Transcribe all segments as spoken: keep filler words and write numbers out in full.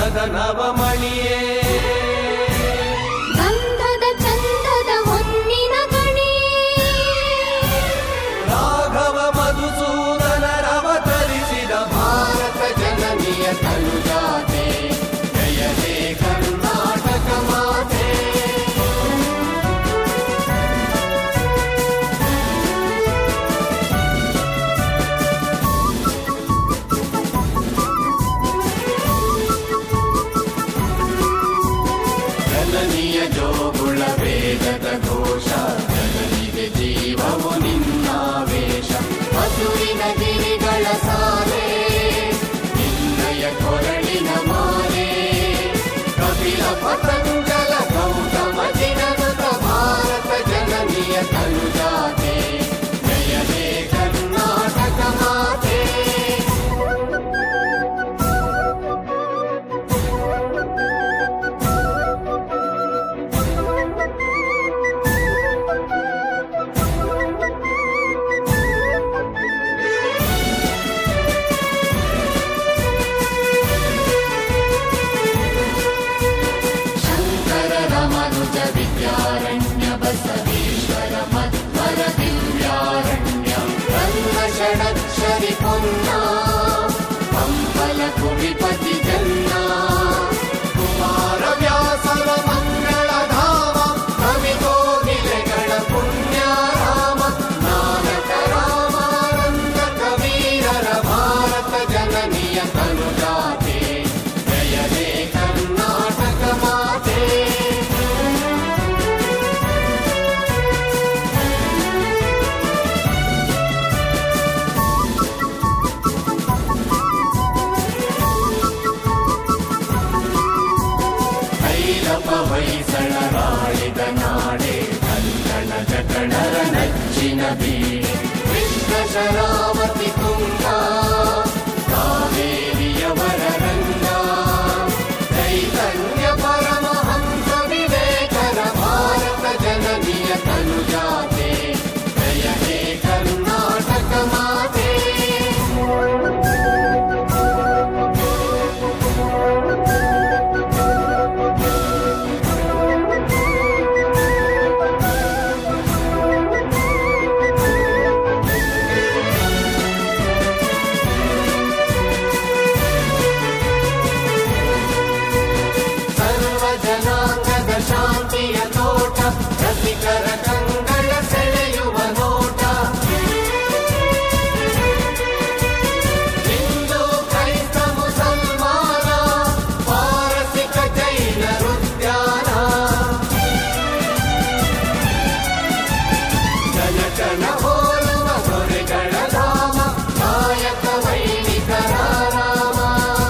ಗಂಧದ ನವಮಣಿಯೇ ಗಂಧದ ಚಂದದ ಹೊನ್ನಿನ ಗಣಿಯೇ ರಾಘವ ಮಧುಸೂದನರವತರಿಸಿದ ಭಾರತ ಜನನಿಯ ತನುಜಾತೆ ಜಯ ಹೇ ಕರ್ನಾಟಕ ಮಾತೆ. ಜನನಿಯ ಜೋಗುಳ ವೇದದ ಘೋಷ ಜನನಿಗೆ ಜೀವವು ನಿನ್ನಾವೇಶ ಹಸುರಿನ ಗಿರಿಗಳ ಸಾಲೆ ನಿನ್ನಯ ಕೊರಳಿನ ಮಾಲೆ ಕಪಿಲ ಪತಂಜಲ ಗೌತಮ ಜಿನನುತ ಭಾರತ ಜನನಿಯ ತನುಜಾತೆ ಜಯ ಹೇ ಕರ್ನಾಟಕ ಮಾತೆ. ವಿದ್ಯಾರಣ್ಯ ಬಸವೇಶ್ವರ ಮಧ್ವರ ದಿವ್ಯಾರಣ್ಯ ರಂಗ ಷಡಕ್ಷರಿ ಪೊನ್ನ ಪಂಪಲ ಕುಡಿಪತಿ ಜನ್ನ ಕುಮಾರ ವ್ಯಾಸರ ಮಂಗಳ ಧಾಮ ಕವಿಗೋಗಿಲೆಗಳ ಪುಣ್ಯ ರಾಮ ನಾನಕ ರಾಮಾನಂದ ಕವೀರರ ಭಾರತ ಜನನಿಯ ತನುಜಾತೆ ಜಯ ಹೇ ಕರ್ನಾಟಕ ಮಾತೆ. ಹೊಯ್ಸಳರಾಳಿದ ನಾಡೆ ಕನ್ನಡ ಜಕಣರ ನಚ್ಚಿನ ಬೀಡೆ ಕೃಷ್ಣ ಶರಾವತಿ ತುಂಗ ಕಾವೇರಿಯವರ ರಂಗ ಚೈತನ್ಯ ಪರಮಹಂಸ ವಿವೇಕರ ಭಾರತ ಜನನಿಯ ತನುಜಾತೆ ಜಯ ಹೇ ಕರ್ನಾಟಕ ಮಾತೆ. ಶಾಂತಿಯ ತೋಟ ರಸಿಕರ ಕಂಗಳ ಸೆಳೆಯುವ ನೋಟ ಹಿಂದೂ ಕ್ರೈಸ್ತ ಮುಸಲ್ಮಾನ ಪಾರಸಿಕ ಜೈನರುದ್ಯಾನ ಜನಜನ ಹೋಲುವ ದೊರೆಗಳ ಧಾಮ ನಾಯಕ ವೈಣಿಕರ ರಾಮ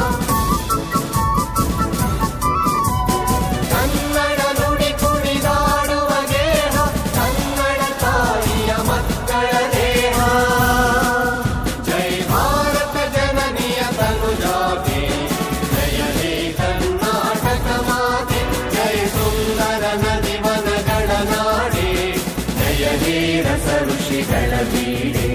ಕನ್ನಡ ನುಡಿ ಕುಣಿದಾಡುವ ಗೇಹ ಕನ್ನಡ ತಾಯಿಯ ಮಕ್ಕಳ ದೇಹ ಜೈ ಭಾರತ ಜನನಿಯ ತನುಜಾತೆ ಜಯ ಹೇ ಕರ್ನಾಟಕ ಮಾತೆ. ಜಯ ಸುಂದರ ನದಿ ವನಗಳ ನಾಡೆ ಜಯ ಹೇ ರಸ ಋಷಿಗಳ ಬೀಡೆ